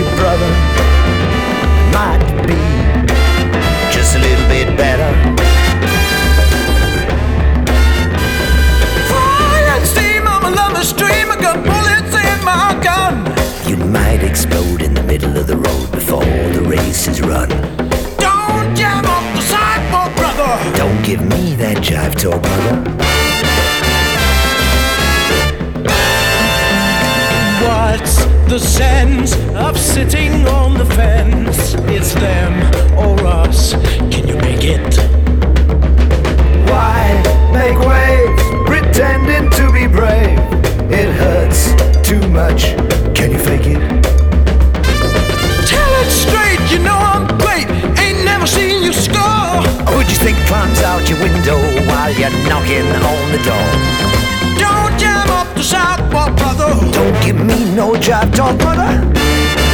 brother, might be just a little bit better. Fire and steam, I'm a love stream. I got bullets in my gun. You might explode in the middle of the road before the race is run. Don't jam off the sidewalk, brother. Don't give me that jive talk, brother. What's the sense of sitting on the fence? It's them or us. Can you make it? Why make waves pretending to be brave? It hurts too much. Can you fake it? Tell it straight, you know I'm great. Ain't never seen you score. Who'd you think climbs out your window while you're knocking on the door? Don't jam up the sidewalk, brother. Don't give me no jive talk, brother.